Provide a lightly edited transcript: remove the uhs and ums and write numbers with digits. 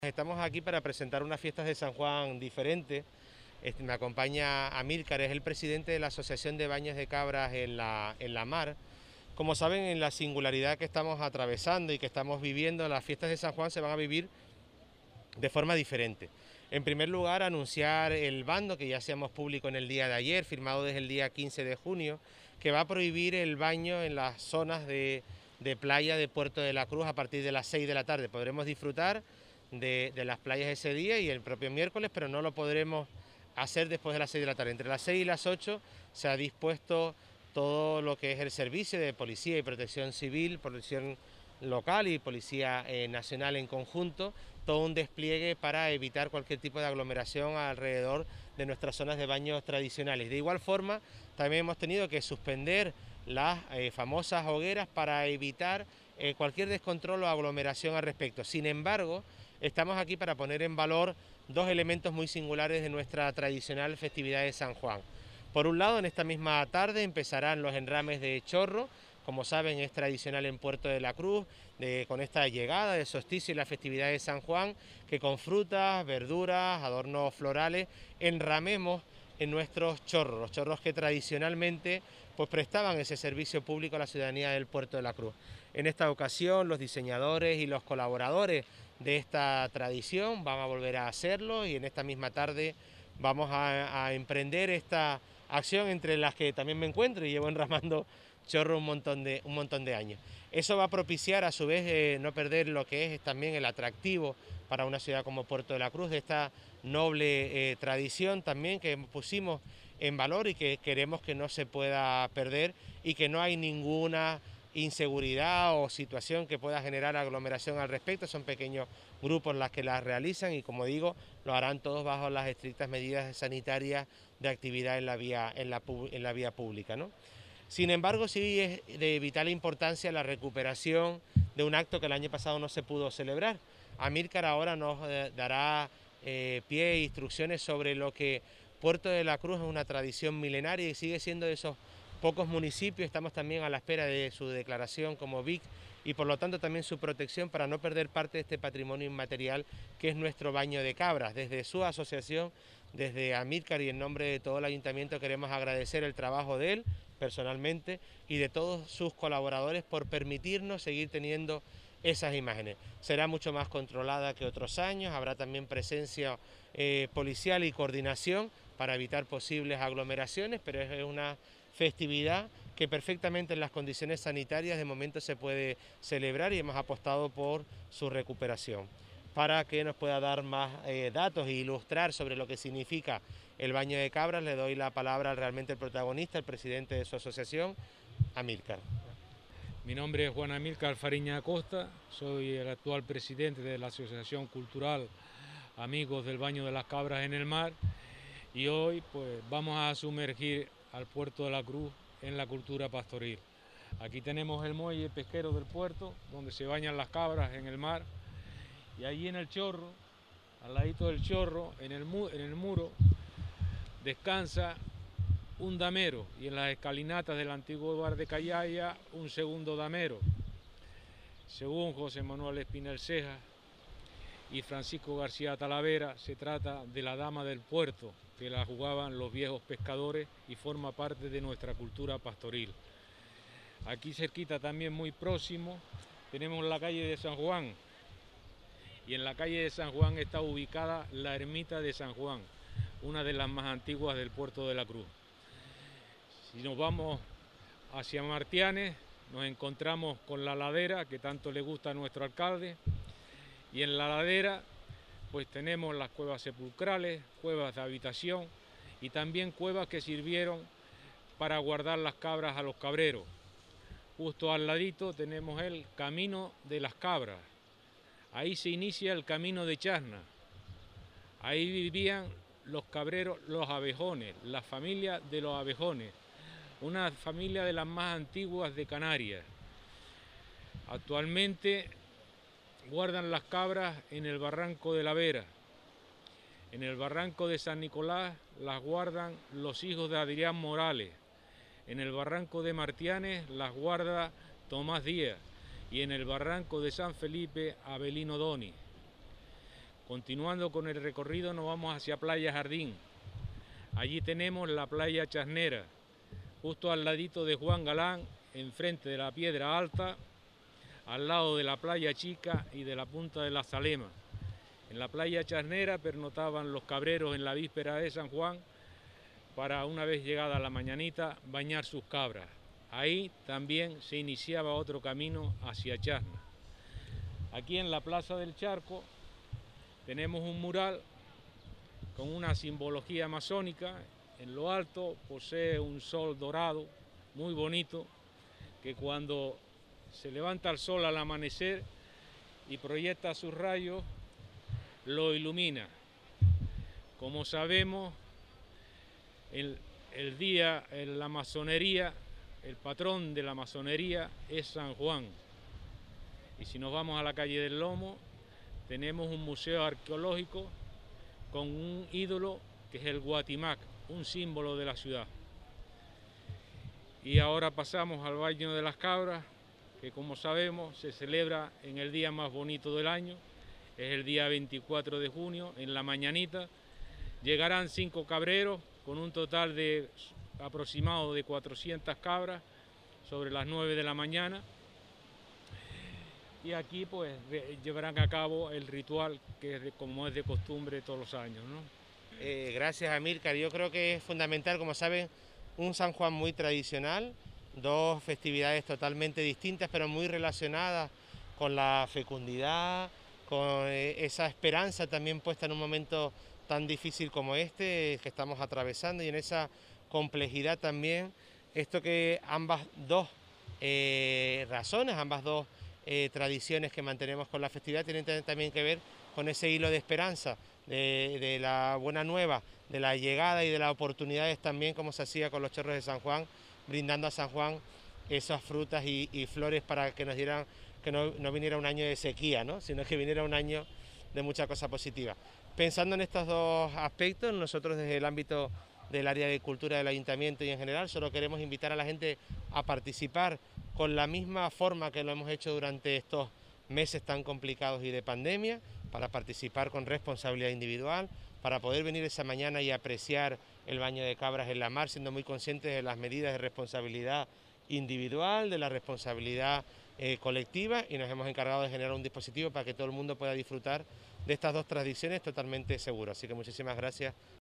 Estamos aquí para presentar unas fiestas de San Juan diferentes. Me acompaña Amílcar, es el presidente de la Asociación de Baños de Cabras en la Mar. Como saben, en la singularidad que estamos atravesando y que estamos viviendo, las fiestas de San Juan se van a vivir de forma diferente. En primer lugar, anunciar el bando que ya hacíamos público en el día de ayer, firmado desde el día 15 de junio, que va a prohibir el baño en las zonas de playa de Puerto de la Cruz a partir de las 6 de la tarde. Podremos disfrutar de las playas ese día y el propio miércoles, pero no lo podremos hacer después de las 6 de la tarde. Entre las 6 y las 8 se ha dispuesto todo lo que es el servicio de policía y protección civil, protección local y policía nacional en conjunto, todo un despliegue para evitar cualquier tipo de aglomeración alrededor de nuestras zonas de baños tradicionales. De igual forma, también hemos tenido que suspender las famosas hogueras para evitar cualquier descontrol o aglomeración al respecto. Sin embargo, estamos aquí para poner en valor dos elementos muy singulares de nuestra tradicional festividad de San Juan. Por un lado, en esta misma tarde empezarán los enrames de chorro. Como saben, es tradicional en Puerto de la Cruz, con esta llegada del solsticio y la festividad de San Juan, que con frutas, verduras, adornos florales, enramemos en nuestros chorros, los chorros que tradicionalmente pues prestaban ese servicio público a la ciudadanía del Puerto de la Cruz. En esta ocasión, los diseñadores y los colaboradores de esta tradición van a volver a hacerlo y en esta misma tarde vamos a emprender esta acción entre las que también me encuentro y llevo enramando chorro un montón de años. Eso va a propiciar a su vez no perder lo que es también el atractivo para una ciudad como Puerto de la Cruz, de esta noble tradición también que pusimos en valor y que queremos que no se pueda perder y que no hay ninguna inseguridad o situación que pueda generar aglomeración al respecto. Son pequeños grupos los que las realizan y, como digo, lo harán todos bajo las estrictas medidas sanitarias de actividad en la vía pública, ¿no? Sin embargo, sí es de vital importancia la recuperación de un acto que el año pasado no se pudo celebrar. Amílcar ahora nos dará pie e instrucciones sobre lo que Puerto de la Cruz es una tradición milenaria y sigue siendo de esos pocos municipios. Estamos también a la espera de su declaración como BIC y por lo tanto también su protección para no perder parte de este patrimonio inmaterial que es nuestro baño de cabras. Desde su asociación, desde Amílcar y en nombre de todo el ayuntamiento queremos agradecer el trabajo de él personalmente y de todos sus colaboradores por permitirnos seguir teniendo esas imágenes. Será mucho más controlada que otros años, habrá también presencia policial y coordinación para evitar posibles aglomeraciones, pero es una festividad que perfectamente en las condiciones sanitarias de momento se puede celebrar y hemos apostado por su recuperación. Para que nos pueda dar más datos e ilustrar sobre lo que significa el baño de cabras, le doy la palabra realmente al protagonista, el presidente de su asociación, Amílcar. Mi nombre es Juan Amílcar Fariña Acosta, soy el actual presidente de la Asociación Cultural Amigos del Baño de las Cabras en el Mar y hoy pues vamos a sumergir al Puerto de la Cruz en la cultura pastoril. Aquí tenemos el muelle pesquero del puerto donde se bañan las cabras en el mar y allí en el chorro, al ladito del chorro, en el muro, descansa un damero y en las escalinatas del antiguo bar de Callaya un segundo damero. Según José Manuel Espinel Ceja y Francisco García Talavera, se trata de la dama del puerto, que la jugaban los viejos pescadores y forma parte de nuestra cultura pastoril. Aquí cerquita también muy próximo tenemos la calle de San Juan y en la calle de San Juan está ubicada la ermita de San Juan, una de las más antiguas del Puerto de la Cruz. Si nos vamos hacia Martianes, nos encontramos con la ladera que tanto le gusta a nuestro alcalde y en la ladera pues tenemos las cuevas sepulcrales, cuevas de habitación y también cuevas que sirvieron para guardar las cabras a los cabreros. Justo al ladito tenemos el Camino de las Cabras. Ahí se inicia el Camino de Chasna. Ahí vivían los cabreros, los abejones, la familia de los abejones, una familia de las más antiguas de Canarias. Actualmente guardan las cabras en el barranco de la Vera. En el barranco de San Nicolás las guardan los hijos de Adrián Morales. En el barranco de Martianes las guarda Tomás Díaz y en el barranco de San Felipe Abelino Doni. Continuando con el recorrido nos vamos hacia Playa Jardín. Allí tenemos la playa Chasnera, justo al ladito de Juan Galán, enfrente de la Piedra Alta, al lado de la playa Chica y de la Punta de la Salema. En la playa Chasnera pernotaban los cabreros en la víspera de San Juan para, una vez llegada la mañanita, bañar sus cabras. Ahí también se iniciaba otro camino hacia Chasna. Aquí en la Plaza del Charco tenemos un mural con una simbología masónica. En lo alto posee un sol dorado muy bonito que cuando se levanta el sol al amanecer y proyecta sus rayos, lo ilumina. Como sabemos, el día en la masonería, el patrón de la masonería es San Juan. Y si nos vamos a la calle del Lomo, tenemos un museo arqueológico con un ídolo que es el Guatimac, un símbolo de la ciudad. Y ahora pasamos al Baño de las Cabras, que como sabemos se celebra en el día más bonito del año, es el día 24 de junio, en la mañanita. Llegarán 5 cabreros con un total de aproximado de 400 cabras sobre las 9 de la mañana. Y aquí pues llevarán a cabo el ritual que es como es de costumbre todos los años, ¿no? Gracias, Amílcar. Yo creo que es fundamental, como saben, un San Juan muy tradicional, dos festividades totalmente distintas pero muy relacionadas con la fecundidad, con esa esperanza también puesta en un momento tan difícil como este que estamos atravesando, y en esa complejidad también, esto que ambas dos razones, ambas dos tradiciones que mantenemos con la festividad tienen también que ver con ese hilo de esperanza, de la buena nueva, de la llegada y de las oportunidades también, como se hacía con los chorros de San Juan, brindando a San Juan esas frutas y flores para que nos dieran, que no viniera un año de sequía, ¿no?, sino que viniera un año de mucha cosa positiva. Pensando en estos dos aspectos, nosotros desde el ámbito del área de cultura del ayuntamiento y en general solo queremos invitar a la gente a participar con la misma forma que lo hemos hecho durante estos meses tan complicados y de pandemia, para participar con responsabilidad individual, para poder venir esa mañana y apreciar el baño de cabras en la mar, siendo muy conscientes de las medidas de responsabilidad individual, de la responsabilidad colectiva, y nos hemos encargado de generar un dispositivo para que todo el mundo pueda disfrutar de estas dos tradiciones totalmente seguro. Así que muchísimas gracias